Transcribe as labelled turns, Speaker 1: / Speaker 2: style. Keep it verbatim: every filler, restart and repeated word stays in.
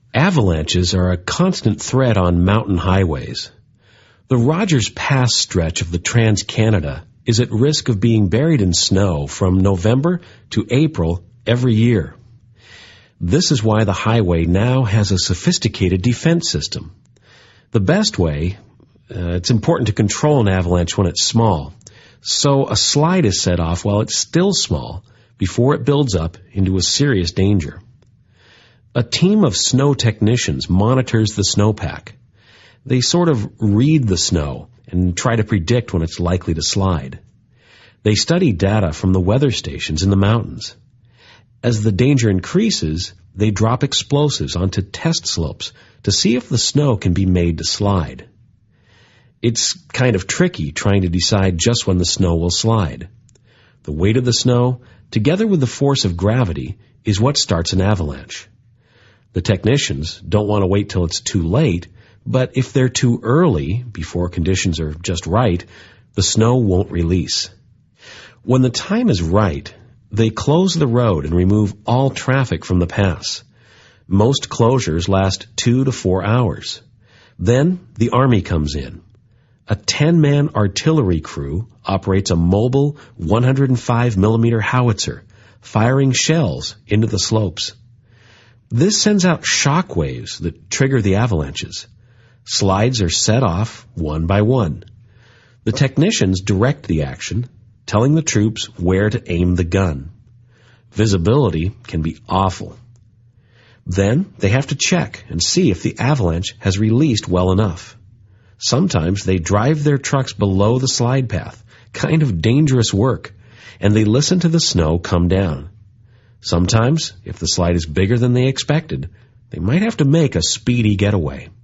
Speaker 1: Avalanches are a constant threat on mountain highways. The Rogers Pass stretch of the Trans-Canada is at risk of being buried in snow from November to April every year. This is why the highway now has a sophisticated defense system. The best way, uh, it's important to control an avalanche when it's small, so a slide is set off while it's still small before it builds up into a serious danger. A team of snow technicians monitors the snowpack. They sort of read the snow and try to predict when it's likely to slide. They study data from the weather stations in the mountains. As the danger increases, they drop explosives onto test slopes to see if the snow can be made to slide. It's kind of tricky trying to decide just when the snow will slide. The weight of the snow, together with the force of gravity, is what starts an avalanche. The technicians don't want to wait till it's too late, but if they're too early, before conditions are just right, the snow won't release. When the time is right, they close the road and remove all traffic from the pass. Most closures last two to four hours. Then the Army comes in. A ten-man artillery crew operates a mobile one hundred five millimeter howitzer, firing shells into the slopes. This sends out shock waves that trigger the avalanches. Slides are set off one by one. The technicians direct the action, telling the troops where to aim the gun. Visibility can be awful. Then they have to check and see if the avalanche has released well enough. Sometimes they drive their trucks below the slide path, kind of dangerous work, and they listen to the snow come down. Sometimes, if the slide is bigger than they expected, they might have to make a speedy getaway.